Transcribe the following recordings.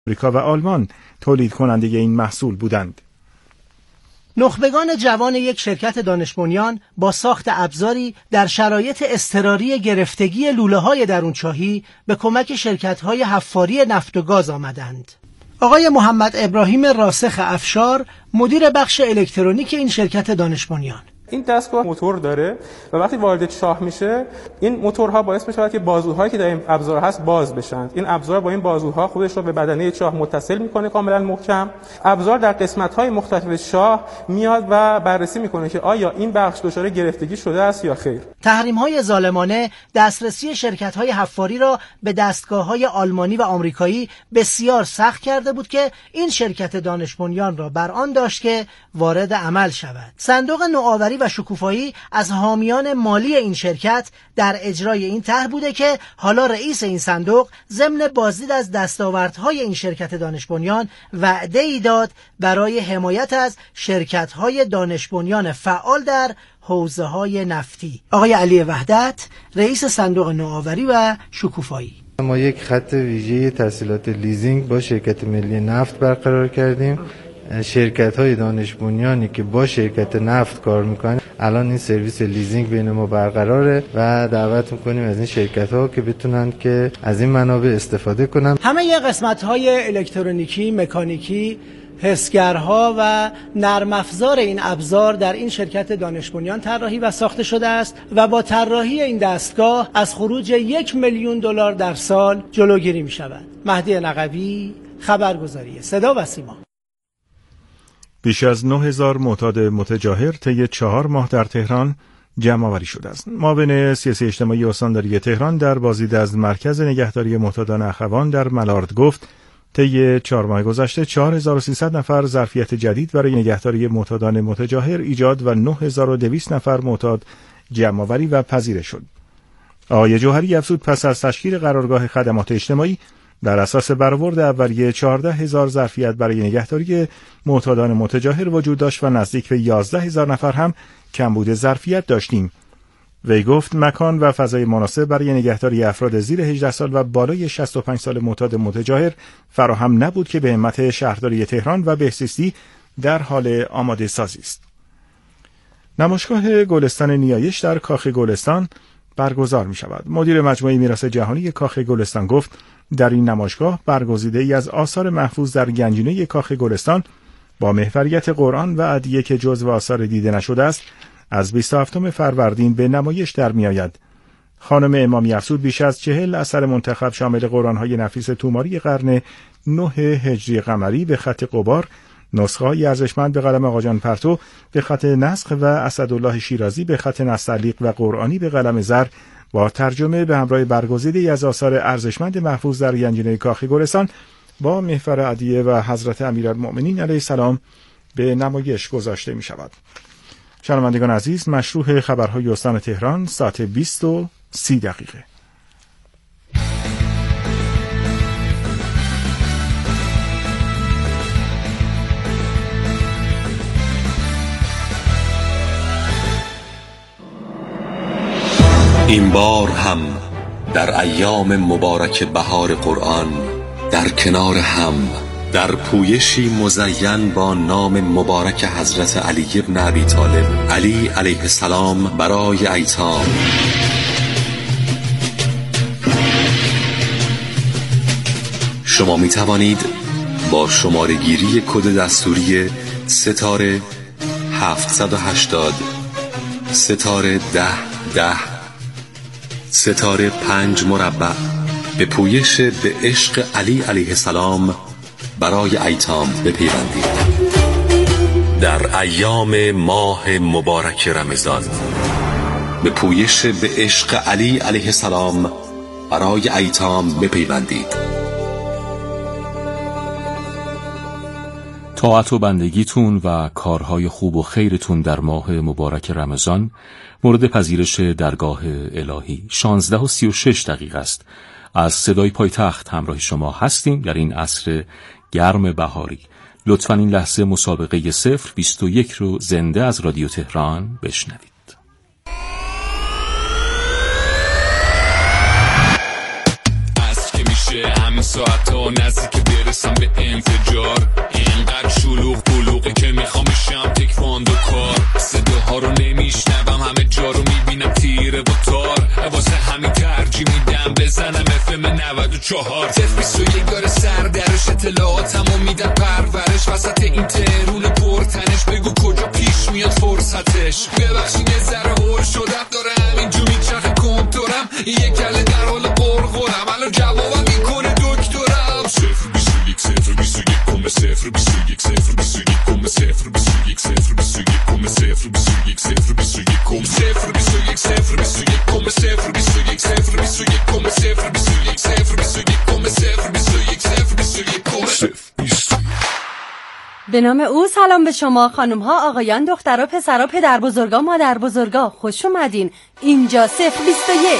آمریکا و آلمان تولید کننده این محصول بودند. نخبگان جوان یک شرکت دانش بنیان با ساخت ابزاری در شرایط اضطراری گرفتگی لوله‌های درونچاهی به کمک شرکت‌های حفاری نفت و گاز آمدند. آقای محمد ابراهیم راسخ افشار، مدیر بخش الکترونیک این شرکت دانش بنیان: این دستگاه موتور داره و وقتی وارد چاه میشه این موتورها باعث میشه که بازوهایی که در این ابزار هست باز بشن. این ابزار با این بازوها خودش رو به بدنه چاه متصل میکنه کاملا محکم. ابزار در قسمت‌های مختلف چاه میاد و بررسی میکنه که آیا این بخش دچار گرفتگی شده است یا خیر. تحریم‌های ظالمانه دسترسی شرکت‌های حفاری را به دستگاه‌های آلمانی و آمریکایی بسیار سخت کرده بود که این شرکت دانش بنیان را بر آن داشت که وارد عمل شود. صندوق نوآوری و شکوفایی از حامیان مالی این شرکت در اجرای این طرح بوده که حالا رئیس این صندوق ضمن بازدید از دستاوردهای این شرکت دانش بنیان وعده‌ای داد برای حمایت از شرکت‌های دانش بنیان فعال در حوزه‌های نفتی. آقای علی وحدت، رئیس صندوق نوآوری و شکوفایی: ما یک خط ویژه تسهیلات لیزینگ با شرکت ملی نفت برقرار کردیم. شرکت‌های دانش بنیانی که با شرکت نفت کار میکنن الان این سرویس لیزینگ بین ما برقراره و دعوت میکنیم از این شرکت‌ها که بتونن که از این منابع استفاده کنن. همه قسمت‌های الکترونیکی، مکانیکی، حسگرها و نرم افزار این ابزار در این شرکت دانش بنیان طراحی و ساخته شده است و با طراحی این دستگاه از خروج $1,000,000 در سال جلوگیری می شود. مهدی نقوی، خبرگزاری صدا و سیما. بیش از 9,000 معتاد متجاهر طی 4 ماه در تهران جمع آوری شده است. معاون سیاسی اجتماعی استانداری تهران در بازدید از مرکز نگهداری معتادان اخوان در ملارد گفت طی 4 ماه گذشته 4300 نفر ظرفیت جدید برای نگهداری معتادان متجاهر ایجاد و 9200 نفر معتاد جمع آوری و پذیرش شد. آقای جوهری افزود پس از تشکیل قرارگاه خدمات اجتماعی در اساس برآورد اولیه 14,000 ظرفیت برای نگهداری معتادان متجاهر وجود داشت و نزدیک به 11,000 نفر هم کمبود ظرفیت داشتیم. وی گفت مکان و فضای مناسب برای نگهداری افراد زیر 18 سال و بالای 65 سال معتاد متجاهر فراهم نبود که به همت شهرداری تهران و بهزیستی در حال آماده سازی است. نمایشگاه گلستان نیایش در کاخ گلستان برگزار می شود. مدیر مجموعه میراث جهانی کاخ گلستان گفت در این نمایشگاه برگزیده‌ای از آثار محفوظ در گنجینه کاخ گلستان با محوریت قرآن و ادعیه که جزو آثار دیده نشده است از 27 فروردین به نمایش در می آید. خانم امامی افزود بیش از 40 اثر منتخب شامل قرآن‌های نفیس توماری قرن 9 هجری قمری به خط قبار، نسخه‌های ارزشمند به قلم آقا جان پرتو به خط نسخ و اسدالله شیرازی به خط نستعلیق و قرآنی به قلم زر با ترجمه به همراه برگزیده‌ای از آثار ارزشمند محفوظ در گنجینه کاخ گلستان با محور ادعیه و حضرت امیرالمؤمنین علیه السلام به نمایش گذاشته می شود. شنوندگان عزیز، مشروع خبرهای استان تهران ساعت 20:30. این بار هم در ایام مبارک بهار قرآن در کنار هم در پویشی مزین با نام مبارک حضرت علی ابن ابی طالب علی علیه السلام برای ایتام شما می توانید با شماره‌گیری کد دستوری ستاره 780 ستاره 1010 ستاره 5 مربع به پویش به عشق علی علیه السلام برای ایتام بپیوندید. در ایام ماه مبارک رمضان به پویش به عشق علی علیه السلام برای ایتام بپیوندید. طاعت و بندگیتون و کارهای خوب و خیرتون در ماه مبارک رمضان مورد پذیرش درگاه الهی. 16:36 است. از صدای پایتخت همراه شما هستیم در این عصر گرم بهاری. لطفاً این لحظه مسابقه 021 رو زنده از رادیو تهران بشنوید. از که میشه همین ساعت ها نزدیک برسم میدن پرورش وسط این ترون پرتنش. بگو کجا پیش میاد فرصتش. ببخشید یه ذره هول شدم دارم اینجا میچرخه کنتورم یه کله در حال قرقرم الان جوابم میکنه دکترم. 021 021 کم 021 021 کم 021 021 کم 021 021 کم 021 021 کم 021 021 کم 021 021 کم 021 021 کم 021. به نام او سلام به شما خانم ها، آقایان، دخترها، پسرها، پدر بزرگا، مادر بزرگا، خوش اومدین. اینجا 021.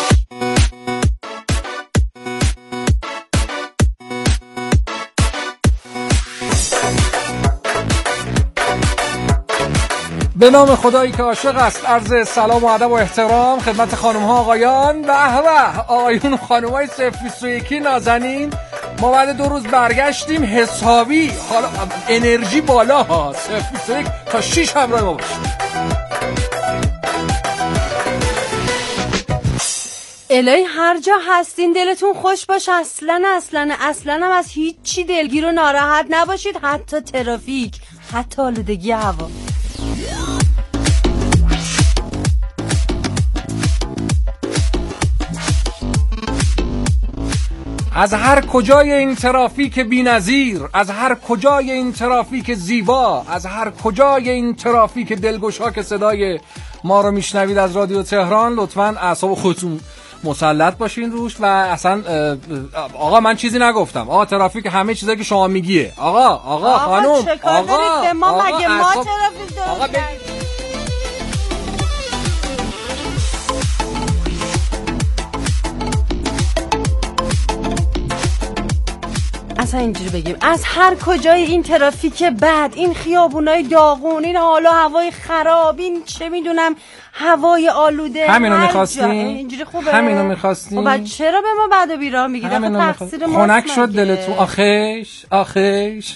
به نام خدایی که عاشق است عرض سلام و ادب و احترام خدمت خانم ها آقایان و آقایون خانم های 021 نازنین. ما بعد 2 روز برگشتیم حسابی، حالا انرژی بالا ها. 021 تا 6 همراه ما باشید. الهی هر جا هستین دلتون خوش باش. اصلا هم از هیچی دلگیر و ناراحت نباشید، حتی ترافیک، حتی آلودگی هوا. از هر کجای این ترافیک بی‌نظیر، از هر کجای این ترافیک زیبا، از هر کجای این ترافیک دلگشا که صدای ما رو میشنوید از رادیو تهران، لطفاً اعصاب خودتون مسلط باشین روش. و اصلا آقا من چیزی نگفتم. آقا ترافیک همه چیزایی که شما میگیه. آقا خانم، آقا به ما مگه ما ترافیک داریم؟ اصلا اینجوری بگیم از هر کجای این ترافیک بد، این خیابونای داغون، این حال و هوای خراب، این چه میدونم هوای آلوده، همینو می‌خواستین؟ اینجوری خوبه؟ همینو می‌خواستین؟ خب چرا به ما بد و بیراه میگید؟ آخه تقصیر ما خنک شد دلتون. آخیش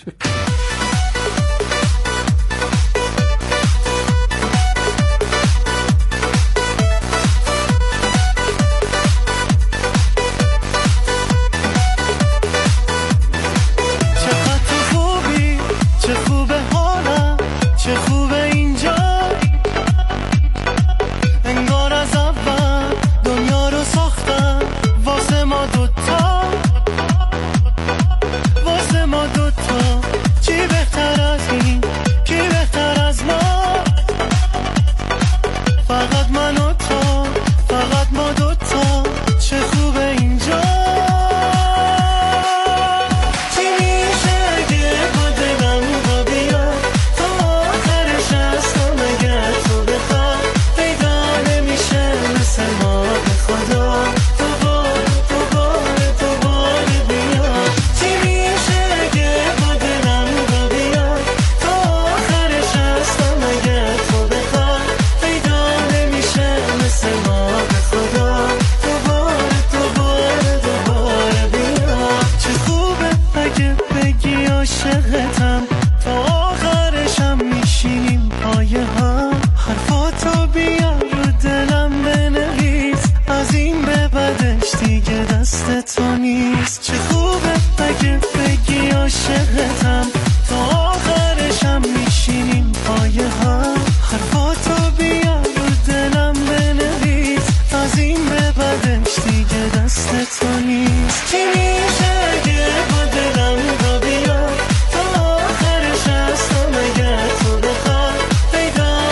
پیدا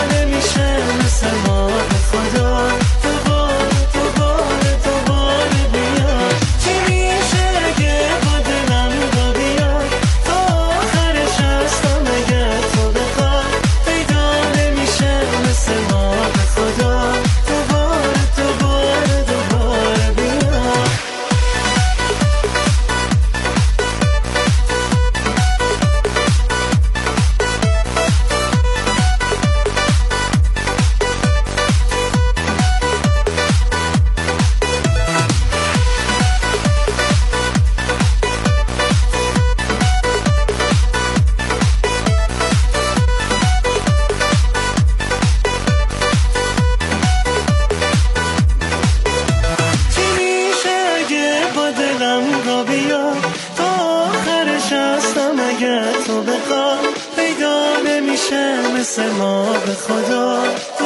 تو بخوام پیدا نمیشه مثل ما به خدا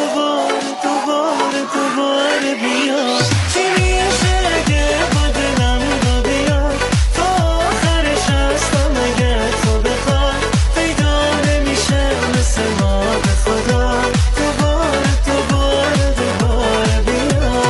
دوباره بیا چی میشه اگه با دلم رو بیا تا آخرش هستم اگه تو بخوام پیدا نمیشه مثل ما به خدا دوباره بیا.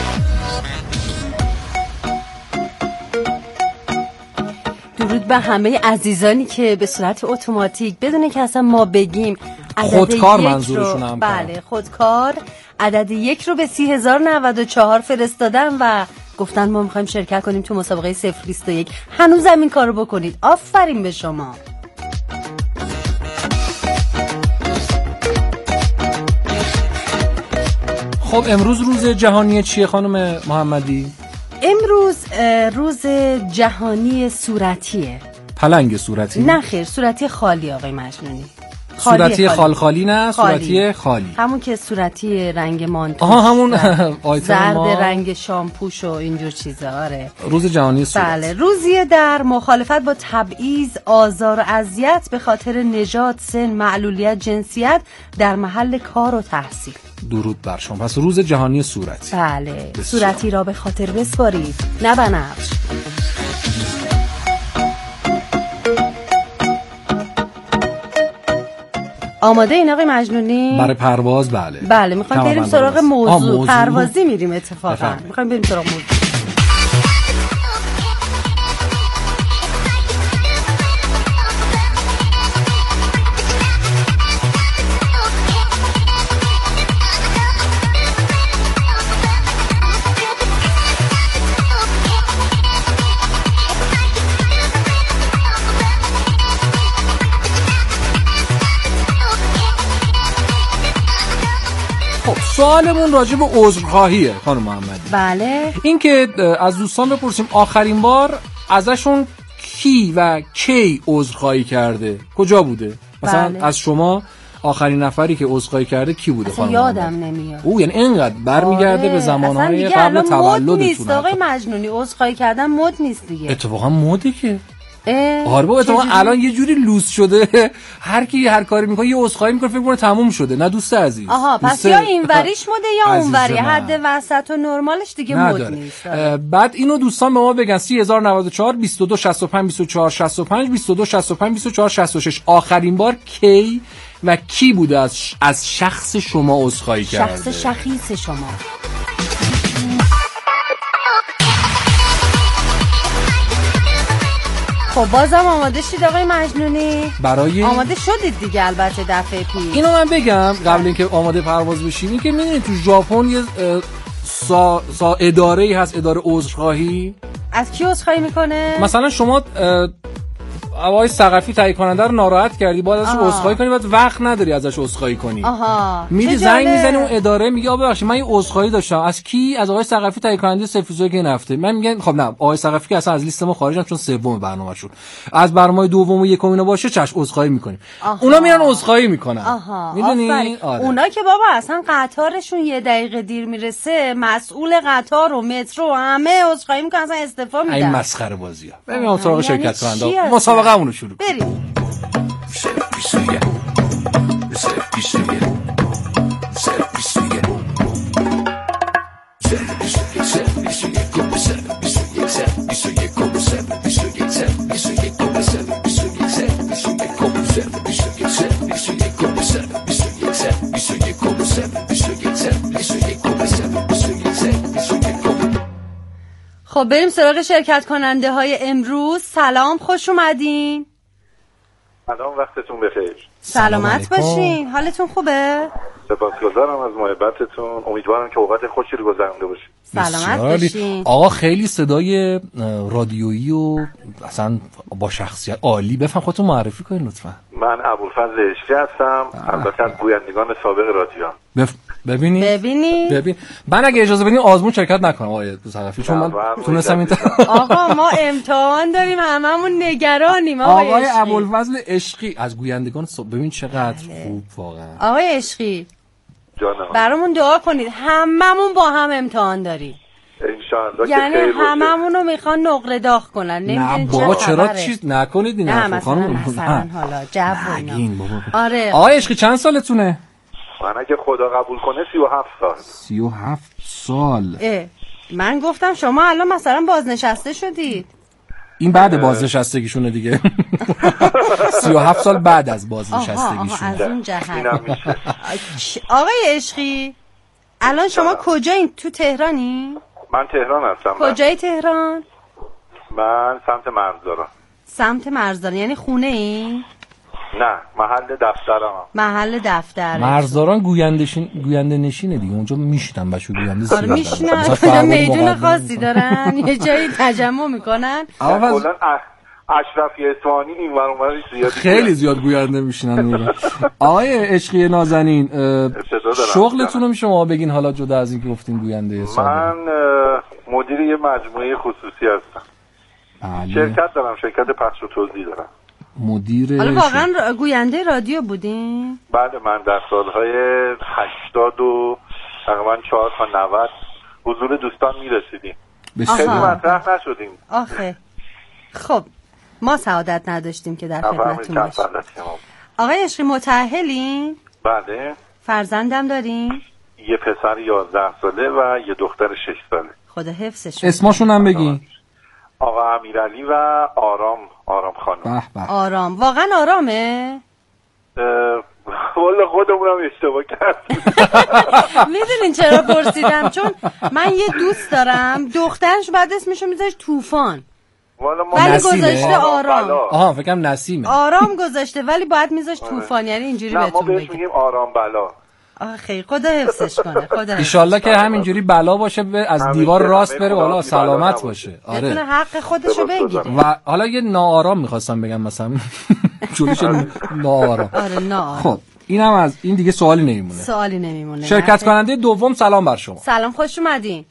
درود به همه عزیزانی که به صورت اتوماتیک بدون که اصلا ما بگیم خودکار منظورشون هم بله خودکار عدد 1 رو به 3094 فرستادن و گفتن ما میخوایم شرکت کنیم تو مسابقه 021. هنوزم این کارو بکنید. آفرین به شما. خب امروز روز جهانی چیه خانم محمدی؟ امروز روز جهانی صورتیه. پلنگ صورتی؟ نه خیر، صورتی خالی آقای مجنونی. صورتی خالی نه صورتی خالی. همون که صورتی رنگ مانتوش. همون آیتم زرد ما رنگ شامپوش و اینجور چیزا. آره روز جهانی صورت. بله روزیه در مخالفت با تبعیض، آزار و اذیت به خاطر نژاد، سن، معلولیت، جنسیت در محل کار و تحصیل. درود بر شما. پس روز جهانی صورتی. بله صورتی را به خاطر بسپارید نه بنفش. آماده این آقای مجنونی؟ برای پرواز بله. بله میخوایم بریم سراغ موضوع. پروازی میریم اتفاقا. میخوایم بریم سراغ موضوع. سوالمون راجع به عذرخواهیه خانم محمدی. بله. این که از دوستان بپرسیم آخرین بار ازشون کی و کی عذرخواهی کرده؟ کجا بوده؟ مثلا بله. از شما آخرین نفری که عذرخواهی کرده کی بوده خانم محمدی؟ یادم نمیاد. او یعنی اینقدر برمیگرده به زمانهای قبل تولدتون. نیست آقای مجنونی، عذرخواهی کردن مد نیست دیگه. اتفاقا مده که آره بابا اتفاقا الان یه جوری لوس شده هر کی هر کاری میکنه یه عذرخواهی میکنه فکر کنه تموم شده. نه دوست عزیز. آها پس یا اینوریش مده یا اونوری. حد وسط و نرمالش دیگه مد نیست. بعد اینو دوستان به ما بگن 3094 22 65 24 65 22 65 24 66 آخرین بار کی و کی بوده از شخص شما عذرخواهی کرده؟ شخص شخیص شما. خب بازم آماده شید آقای مجنونی؟ برای آماده شدید دیگه البته دفعه پیش. اینو من بگم قبل اینکه آماده پرواز بشیم، این که میدونید تو ژاپن یه اداره‌ای هست، اداره عذرخواهی. از کی عذرخواهی میکنه؟ مثلا شما آقای ثقفی تهیه کننده رو ناراحت کردی، باید ازش عذرخواهی کنی، بعد وقت نداری ازش عذرخواهی کنی. میری زنگ میزنی اون اداره، میگه ببخشید من یه عذرخواهی داشتم. از کی؟ از آقای ثقفی تهیه کننده سفیزوی که این هفته. من میگم خب نه آقای ثقفی که اصلا از لیست ما خارجن چون سوم برنامه شد. از برنامه دوم و یکم اینا باشه چش عذرخواهی میکنیم. اونا میرن عذرخواهی میکنن. میدونی؟ اونا که بابا اصلا قطارشون یه دقیقه دیر میرسه، مسئول قطار و مترو همه عذرخواهی میکنن، اصلا استعفا میدن. این مسخره بازیه. بریم سراغ شرکت کننده. مسابقه‌مون رو شروع کنیم. بریم. خب بریم سراغ شرکت کننده های امروز. سلام، خوش اومدین. سلام، وقتتون بخیر. سلامت باشین. حالتون خوبه؟ سپاسگزارم از محبتتون. امیدوارم که اوقات خوشی رو گذرونده باشین. سلامت باشین. آقا خیلی صدای رادیویی و اصلا با شخصیت عالی. بفهم خودتون معرفی کنین لطفا. من ابوالفضل عشقی هستم، البته از گویندگان سابق رادیو. ببین من اگه اجازه بدین آزمون شرکت نکنم آقای ثقفی، چون من تونستم این آقا ما امتحان داریم، هممون نگرانیم. آقای ابوالفضل عشقی از گویندگان ببین چقدر خوب واقعا. آقای عشقی جانم برامون دعا کنید، هممون با هم امتحان داریم. انشالله. یعنی هممونو میخوان نقره داغ کنن. نه بابا چرا چیز نکنید این نه مثلا حالا جو و اینا. آره آقای عشقی چند سالتونه؟ من اگه خدا قبول کنه 37 سال. 37 سال. من گفتم شما الان مثلا بازنشسته شدید. این بعد بازنشستگیشونه دیگه. 37 سال بعد از بازنشستگیشونه. از اون جهت. آقای عشقی الان شما کجایین؟ تو تهرانی؟ من تهران هستم. کجای تهران؟ من سمت مرزداران. سمت مرزداران یعنی خونه این؟ نه محل دفترم. محل دفتر. مرزداران گوینده نشینه دیگه، اونجا میشینن بچه گوینده زیاد. آره میشینن، میدون خاصی دارن یه جایی تجمع میکنن. کلا اشرفی اصفهانی اینور اونور زیادی خیلی زیاد گوینده میشینن. آقای عشقی نازنین شغلتون رو میشه ما بگین حالا جدا از این که گفتین گوینده سابقه؟ من مدیر یه مجموعه خصوصی هستم. شرکت دارم، شرکت پخش و توزیع دارم. مدیر حالا واقعا گوینده رادیو بودین؟ بله من در سالهای 80 و تقریبا 4 تا 90 حضور دوستان میرسیدیم. خیلی مطرح نشدیم. آخه خب ما سعادت نداشتیم که در خدمتتون باشیم. آقای عشقی متأهلین؟ بله. فرزندم دارین؟ یه پسر 11 ساله و یه دختر 6 ساله. خدا حفظشون. اسمشون هم بگین. آقا امیرعلی و آرام خانم. آرام واقعا آرامه؟ والا خودمونم اشتباه کردیم. میدونین چرا پرسیدم؟ چون من یه دوست دارم دخترش بعد اسمشو میذاش طوفان ولی گذاشته آرام. آها فکرم نسیمه. آرام گذاشته ولی باید میذاش طوفان، یعنی اینجوری بهتون بگم. ما بهش میگیم آرام بلا. خیلی خدا حفظش کنه. خدا انشالله که همینجوری بلا باشه از دیوار راست بره والا سلامت باشه. آره بتونه حق خودشو بگیره. و حالا یه ناآرام میخواستم بگم مثلا جوریش ناآرام. آره ناآرام. خب اینم از این دیگه سوالی نمیمونه. شرکت کننده دوم سلام بر شما. سلام خوش اومدین.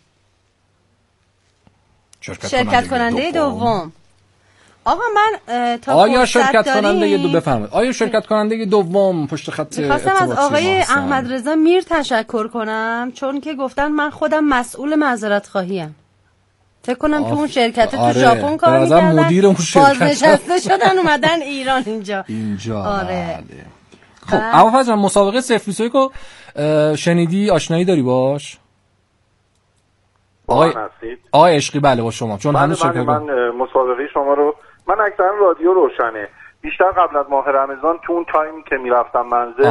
شرکت کننده دوم. آقا من تا آیا شرکت کننده بفرمایید. آیا شرکت کننده دوم پشت خط می‌خواستم از آقای احمد رضا میر تشکر کنم چون که گفتن من خودم مسئول معذرت خواهیم. فکر کنم تو اون شرکت تو ژاپن کار می‌کردن. مدیر اون شرکت بازنشسته شدن اومدن ایران اینجا. آره. خب ابوالفضل جان مسابقه 021 رو شنیدی؟ آشنایی داری باش؟ آقای عشقی بله با شما چون هنوز شرکت من مسابقه شما رو من اکثرا رادیو روشنه بیشتر قبل از ماه رمضان تو اون تایمی که میرفتم منزل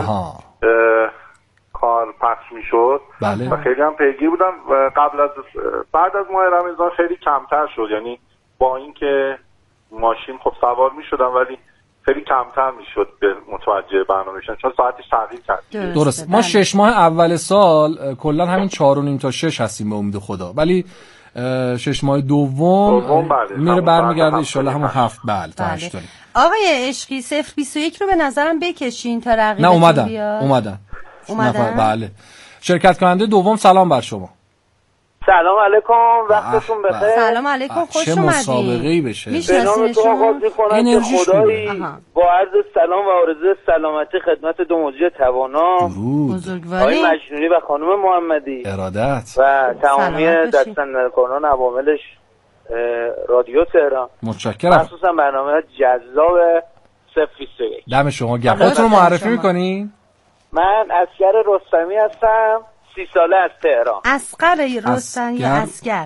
کار پخش میشد و خیلی هم پیگیر بودم و بعد از ماه رمضان خیلی کمتر شد، یعنی با اینکه ماشین خب سوار میشدم ولی خیلی کمتر میشد به متوجه برنامه شدن چون ساعتش تغییر کرد. درست. ما 6 ماه اول سال کلا همین 4.5 تا 6 هستیم به امید خدا، ولی 6 ماه دوم میره برمیگرده ان شاء الله همون 7 تا 8 داریم. آقای عشقی 021 رو به نظرم بکشین تا رقیبتون اومدن. بله. شرکت کننده دوم سلام بر شما. سلام علیکم، وقتتون بخیر. سلام علیکم، خوش اومدین. چه مسابقه‌ای بشه. به نام تو آغاز می‌کنم که خدایی با عرض سلام و آرزوی سلامتی خدمت دو مجری توانا بزرگواری آقای مجنونی و خانم محمدی ارادت و تمامی دستاندرکاران عواملش رادیو تهران. متشکرم. مخصوصا برنامه جذاب 021. دم شما گرم. خودتون رو معرفی می‌کنین؟ من اسگر رستمی هستم. 30 ساله از تهران. اسقر رستمی یا اسگر؟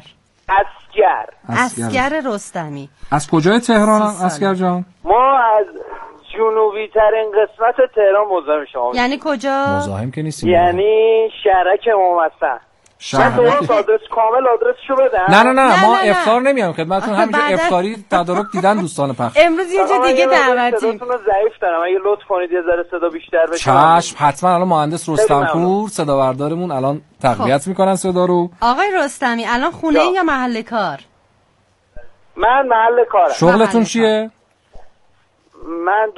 اسگر رستمی. از کجای تهران اسگر جان؟ ما از جنوبی ترین قسمت تهران مزاحم شما. یعنی کجا؟ مزاحم که نیستیم. یعنی شهرک امام حسن. آدرس کامل آدرسشو بدم. نه ما افطار نمیام خدمتتون، همینجا افطاری تدارک دیدن دوستان پخش. امروز یه جا دیگه دعوتیم. صداتون ضعیف دارم، اگه لطف کنید یه ذره صدا بیشتر بشه. چشم حتما. الان مهندس رستمپور صدا بردارمون الان تقویت میکنن صدا رو. آقای رستمی الان خونه یا محل کار؟ من محل کارم. شغلتون چیه؟ من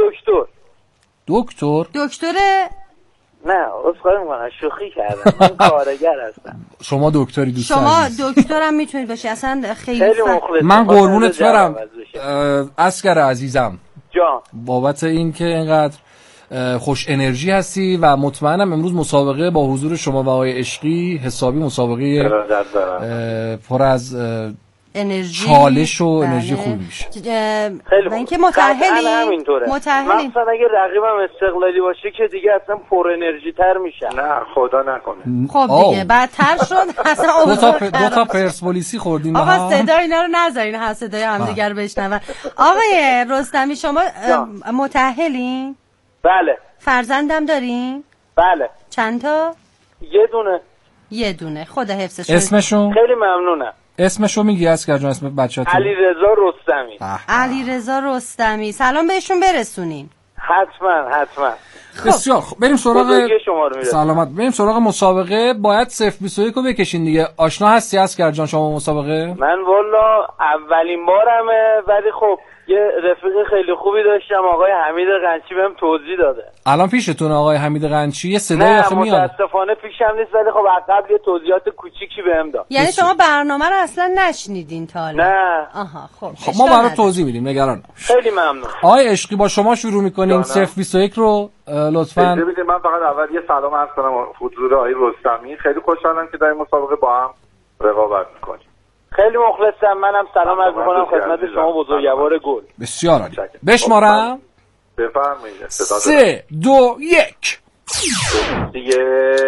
دکتر نه اصخایی میکنم شوخی کردم، من کارگر هستم. شما دکتری دوست شما دکترم میتونید باشی اصلا خیلی مخلصم. من قربونت برم اسگر عزیزم جان بابت این که اینقدر خوش انرژی هستی و مطمئنم امروز مسابقه با حضور شما و آقای عشقی حسابی مسابقه پر از انرژی، چالش و انرژی خوبی میشه. خیلی من که متأهلی مثلا اگه رقیبم استقلالی باشه که دیگه اصلا پر انرژی تر میشن. نه خدا نکنه. خب دیگه بدتر شد اصلا. دو تا پرسپولیسی خوردین. آقا صدای اینا رو نذارین، هم صدای همدیگه رو بشنون. آقای رستمی شما متأهلین؟ بله. فرزندم دارین؟ بله. چند تا؟ یه دونه. خدا حفظش. اسمشون؟ خیلی ممنونم. اسمشو میگی اسکر جان؟ اسم بچه‌تون؟ علیرضا رستمی. علیرضا رستمی، سلام بهشون برسونین. حتما. بسیار خب، بریم سراغ سلامت. بریم سراغ مسابقه. باید 021 رو بکشین دیگه. آشنا هستی اسکر جان شما مسابقه؟ من والا اولین بارمه، ولی خب یه رفیق خیلی خوبی داشتم، آقای حمید قنچی بهم توضیح داده. الان پیشتون آقای حمید قنچی؟ یه صدای آخه میاد. متاسفانه پیشم نیست، ولی خب قبل یه توضیحات کوچیکی بهم داد. یعنی شما برنامه رو اصلا نشنیدین تا حالا؟ نه. آها خب ما برات توضیح میدیم، نگران نباش. خیلی ممنون. آقای عشقی با شما شروع می‌کنیم. 021 رو لطفاً. من فقط اول یه سلام عرض کنم حضور آقای رستمی. خیلی خوشحالم که در این مسابقه با هم رقابت می‌کنیم. خیلی مخلصم. منم سلام عرض می‌کنم خدمت شما بزرگوار گل. بسیار عالی. بشمارم. بفرمایید. 3 2 1 دیگه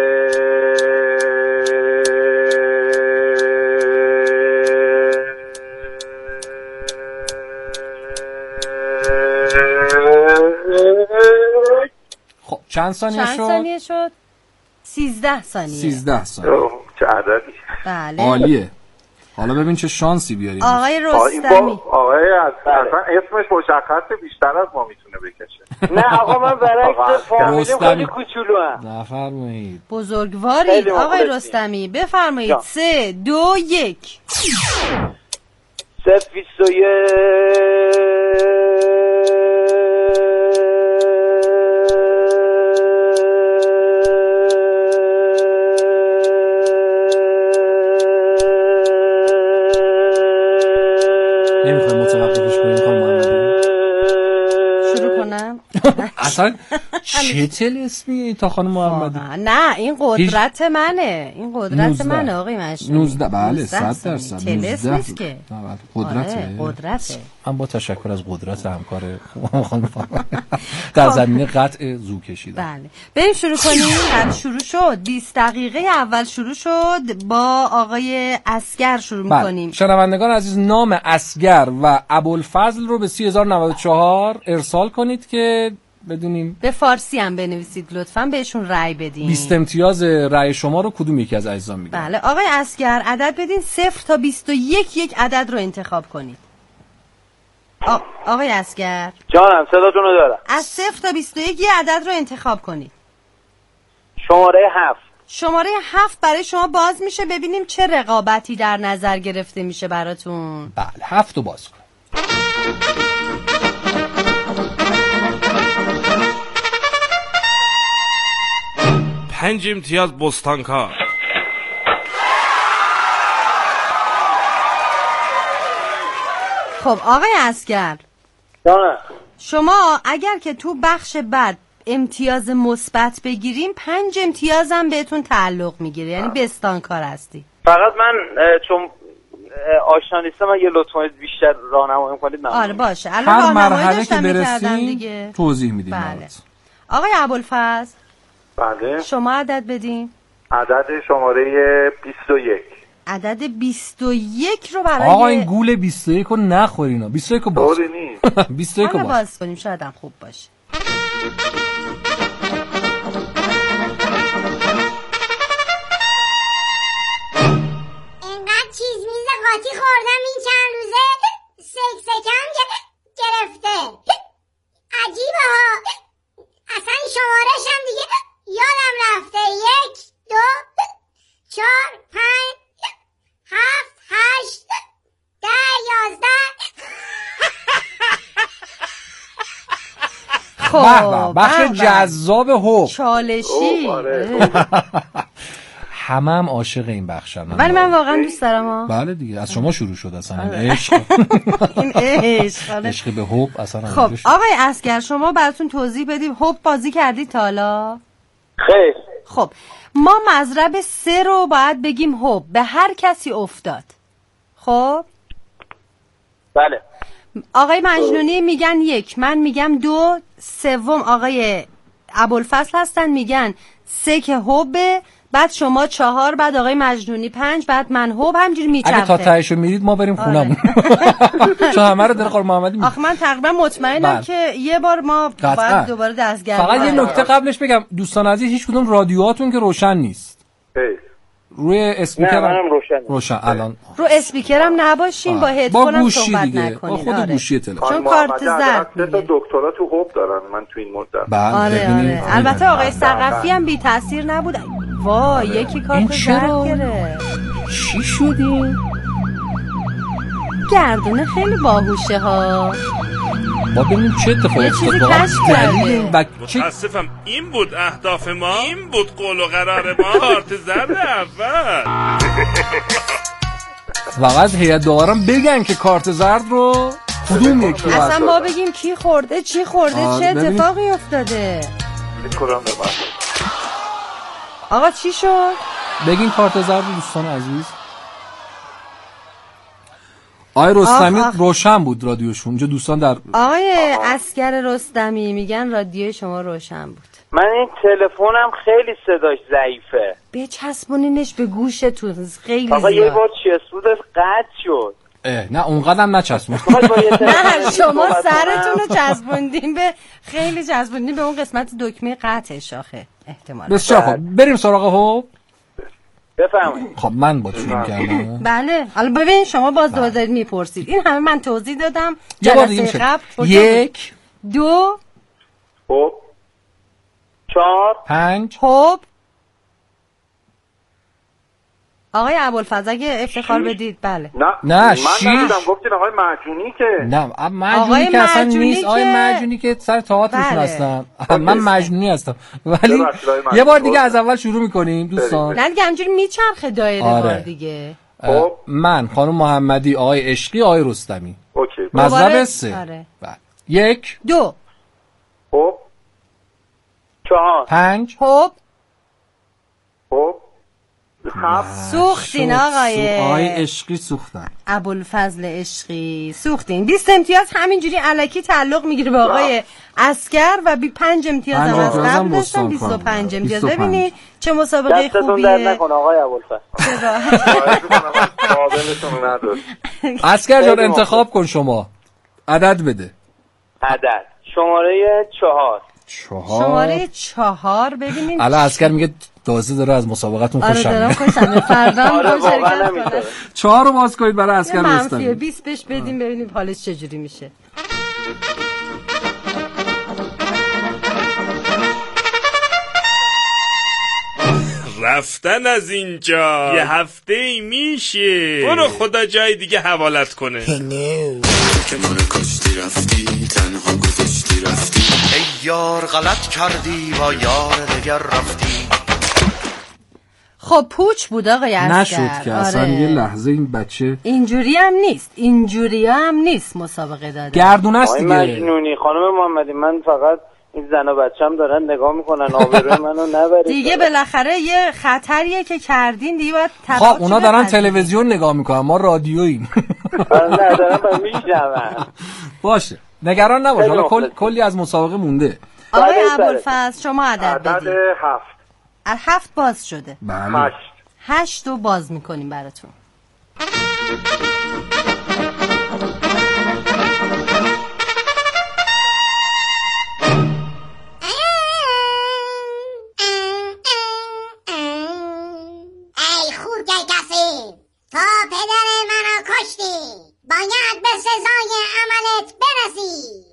خب چند ثانیه شد؟ 13 ثانیه. 13 ثانیه. چه عددی؟ بله. عالیه. حالا ببین چه شانسی بیاریم. آقای رستمی. آقای اصلا اسمش مشخصه، بیشتر از ما میتونه بکشه. نه آقا من برعکس فامیلیم خیلی کوچولوام. نفرمایید. بزرگوارید آقای رستمی. بفرمایید. 3 2 1 اصلا چه طلسمیه تا خانم محمدی؟ نه این قدرت منه، این قدرت منه آقای مشهدی. 19 بله 100%. طلسم نیست که قدرته. من با تشکر از قدرت همکار خانم در زمینه قطع زو کشیدم. بله بریم شروع کنیم. شروع شد 20 دقیقه اول شروع شد با آقای اصگر شروع می‌کنیم. شنوندگان عزیز نام اصگر و ابوالفضل رو به 30,094 ارسال کنید که بدونیم. به فارسی هم بنویسید لطفاً، بهشون رأی بدین. 20 امتیاز رأی شما رو کدوم یکی از عزیزان میگن؟ بله آقای اصگر عدد بدین 0 تا 21 یک عدد رو انتخاب کنید. آقای اصگر جانم صداتون رو دارم. از 0 تا 21 یه عدد رو انتخاب کنید. شماره 7 برای شما باز میشه، ببینیم چه رقابتی در نظر گرفته میشه براتون. بله 7 رو باز کن. پنج امتیاز بستانکار. خب آقای اصگر شما اگر که تو بخش بعد امتیاز مثبت بگیریم 5 امتیاز هم بهتون تعلق میگیره، یعنی بستانکار هستی. فقط من چون آشنا نیستم اگه لطفاً بیشتر راهنمایی کنید. آره باشه هر مرحله که برسیم توضیح میدیم. بله. آقای ابوالفضل بله شما عدد بدین. عدد شماره 21. عدد 21 رو برای آقا این گول 21 رو نخورین. 21 رو باز 21 رو باز کنیم شاید هم خوب باشه. اینقدر چیز میز قاطی خوردم این چند روزه سکسکم گرفته. عجیبه ها، اصلا شمارش هم دیگه یادم رفته. 1 2 4 5 7 8 10 11 خب بخش جذاب هوب چالشی. همم عاشق این بخشن. ولی من واقعا دوست دارم. بله دیگه، از شما شروع شد اصلا این عشق. این عشق به حب اصلا. خب آقای عسگر شما براتون توضیح بدیم، حب بازی کردید تا حالا؟ خیر. خب ما مضرب 3 رو باید بگیم حب به هر کسی افتاد. خب بله. آقای مجنونی میگن 1، من میگم 2، سوم آقای ابوالفضل هستن میگن 3 که حبه، بعد شما 4، بعد آقای مجنونی 5، بعد من حب، همجوری میچرخه. اگه تا تهشو میرید ما بریم خونمون. چون همه رو داره قرآن محمدی میگه. آخه من تقریبا مطمئنم که یه بار ما باید دوباره دستگرد. فقط یه نکته قبلش بگم دوستان عزیز، هیچ کدوم رادیوهاتون که روشن نیست. روی اسپیکر روشن الان رو اسپیکرم نباشین، با هدفونم صحبت نکنین. با خود گوشی تلفن. چون کارت زرد 3 تا دکترا تو حب دارن من تو این مدت. آره. البته آقای ثقفی هم بی تاثیر نبود. وای یکی کارت زرد گرفت. چی شدی؟ گردونه خیلی باهوشه ها. ما ببینیم چه اتفاقی افتاد. متاسفم این بود اهداف ما، این بود قول و قرار ما. کارت زرد اول. فقط هیئت دارم بگن که کارت زرد رو کدوم یکی اصلا ما بگیم کی خورده چی خورده چه اتفاقی افتاده. آقا چی شد؟ بگین کارت زرد دوستان عزیز. آقای رستمی روشن بود رادیوشون. اونجا دوستان در آقای عسگر رستمی میگن رادیو شما روشن بود. من این تلفنم خیلی صداش ضعیفه. بچسبونینش به گوشتون خیلی آقا یه بار چسبونش قطع شد. نه اونقدرم نچسبون. نه شما سرتون رو چسبوندین به خیلی چسبوندین به اون قسمت دکمه قطع شاخه احتمال. بسیار خوب بریم سراغ حب. بفرمایید. خب من با شروع کردم. بله حالا ببین شما باز دوباره دارید میپرسید. این همه من توضیح دادم. جلسه قبل 1 2 حب 4 5 حب. آقای ابوالفضل اگه افتخار بدید. بله نه من نبودم، گفتین آقای مجنونی که نه مجنونی که اصلا نیست. آقای مجنونی که سر تئاترشون هستن. من مجنونی هستم. ولی یه بار دیگه از اول شروع میکنیم دوستان. نه دیگه همجوری میچرخه دایره. بار دیگه من خانم محمدی آقای عشقی آقای رستمی. اوکی مضرب 3 1 2 حب 4 5 حب حب سوختین آقای عشقی سوختن. ابوالفضل عشقی سوختین. 20 امتیاز همینجوری الکی تعلق میگیره به آقای عسگر و 5 امتیاز هم از قبل داشتن. 25 امتیاز. ببینید چه مسابقه خوبیه. دستتون درد نکنه آقای ابوالفضل. عسگر جان انتخاب کن شما. عدد بده. عدد شماره 4. شماره 4 ببینید. الان عسگر میگه تازه داره از مسابقتون خوشم میاد. آره دارم خوشم فردا شرکت کنه. 4 رو باز کنید برای عسگر رستمی. منفی 20 بهش بدیم ببینیم حالش چجوری میشه. رفتن از اینجا یه هفته ای میشه. برو خدا جای دیگه حوالت کنه. که من کشتی رفتی تنها گذشتی رفتی ای یار غلط کردی با یار دیگر رفتی. خب پوچ بود آقای عسگر. نشد که اصلا یه لحظه این بچه اینجوری هم نیست. اینجوری هم نیست مسابقه داده. گردونه است دیگه. مجنونی خانم محمدی من فقط این زن و بچه‌م دارن نگاه میکنن آبروی منو نبرید دیگه. بالاخره یه خطریه که کردین دیگه باید خب اونا دارن تلویزیون نگاه میکنن ما رادیوییم. نه دارن میشنون. باشه نگران نباش حالا کلی از مسابقه مونده. آقای ابوالفضل شما عدد بدید. عدد 7. 7 باز شده. بله 8 رو باز میکنیم براتون. تا پدر منو کشتی باید به سزای عملت برسی.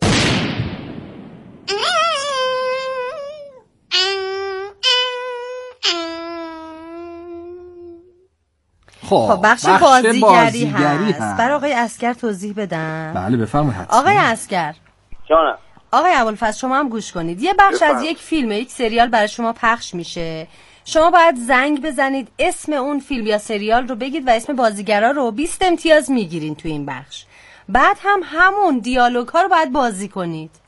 خب بخش بازیگری هست. برای آقای عسگر توضیح بدم. بله بفرمایید. آقای عسگر جانم. آقای ابوالفضل شما هم گوش کنید. یه بخش از یک فیلم یک سریال برای شما پخش میشه. شما باید زنگ بزنید، اسم اون فیلم یا سریال رو بگید و اسم بازیگرا رو. 20 امتیاز میگیرین تو این بخش. بعد همون دیالوگ ها رو باید بازی کنید.